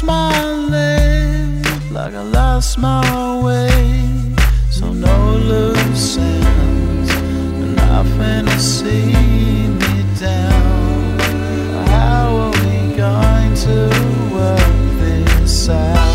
lost my leg, like I lost my way. So no loose ends, nothing to see me down. How are we going to work this out?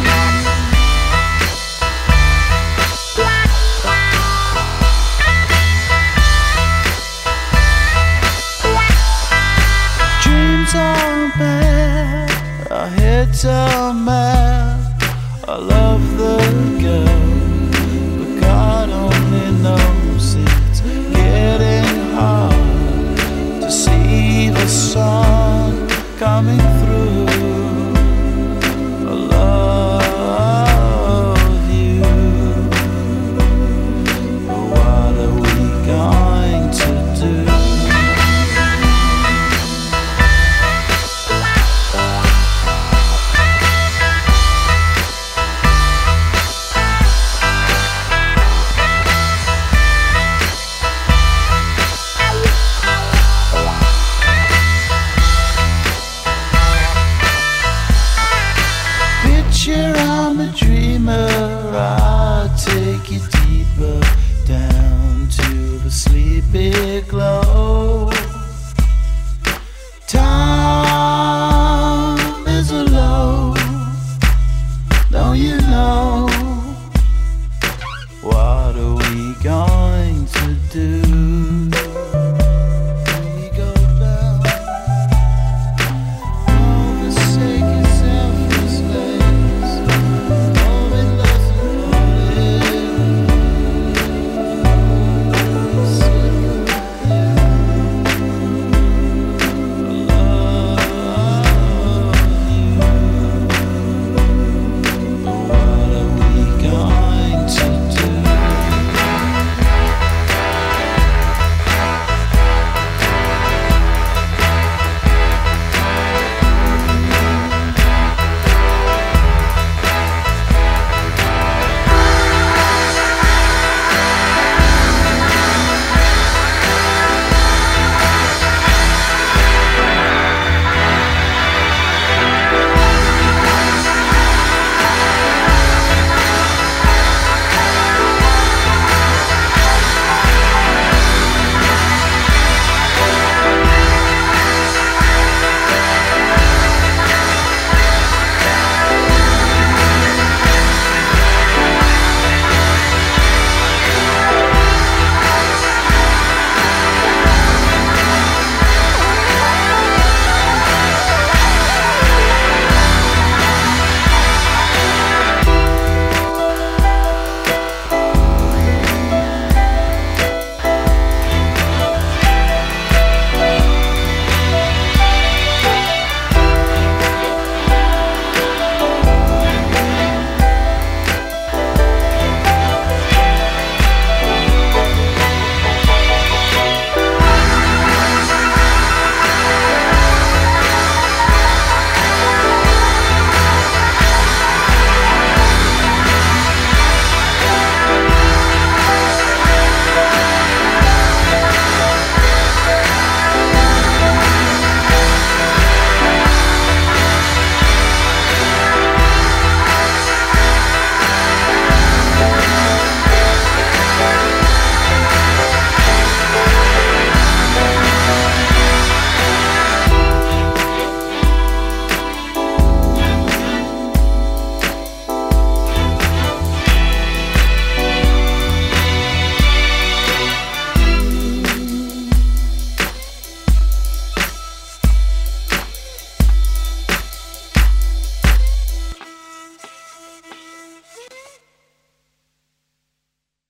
Dreams are bad, our heads are mad. I love the girl, but God only knows it's getting hard to see the sun coming through.